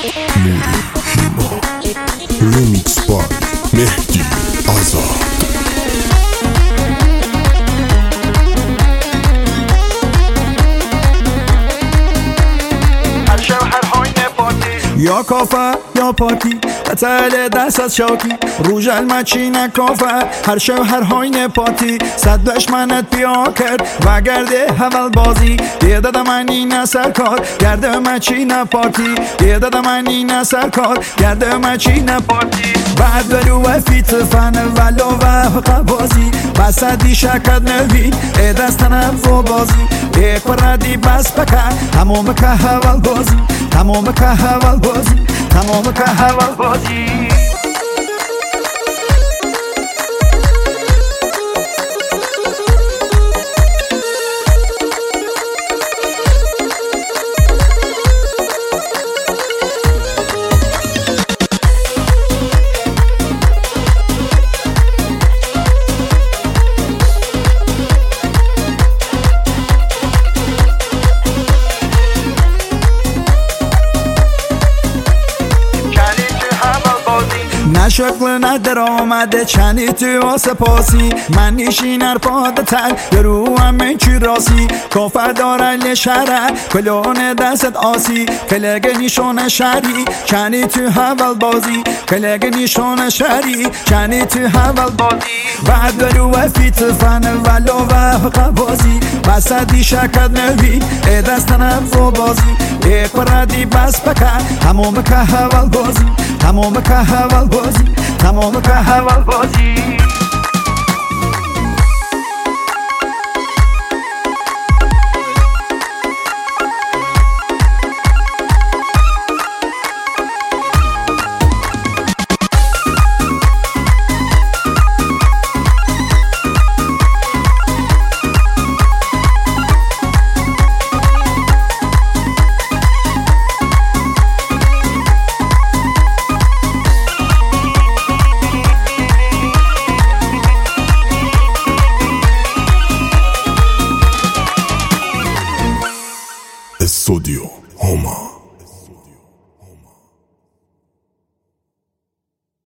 نور هیما ریمیکس بای مهدی آزاد. یا کافه یا پاکی قتل دست از شاکی روژ المچین کافه هر شب هر هاین پاتی صد دشمنت بیا کرد و گرده حول بازی یه دادم این سرکار گرده مچین پاتی یه دادم این سرکار گرده مچین پاتی بعد برو و فیت فن ولو و حقا بازی بسدی شکت نوید دستنم و بازی یک پردی بس بکن هموم که حول بازی تمام که حول بازی تمام که حول بازی. نه شغل نه در آمده چنی تو آسه پاسی من نیشینر پاده تل درو همه چی راسی کافر داره شهره کلون دست آسی کلگ نیشون شهری چنی تو حول بازی کلگ نیشون شهری چنی تو حول بازی بعد درو و فیت فن ولو و حقا بازی بسدی شکت نوید دستنم و بازی یک پردی بس بکن هموم که حول بازی تمام که حول بازی تمام که حول بازی. استودیو هما.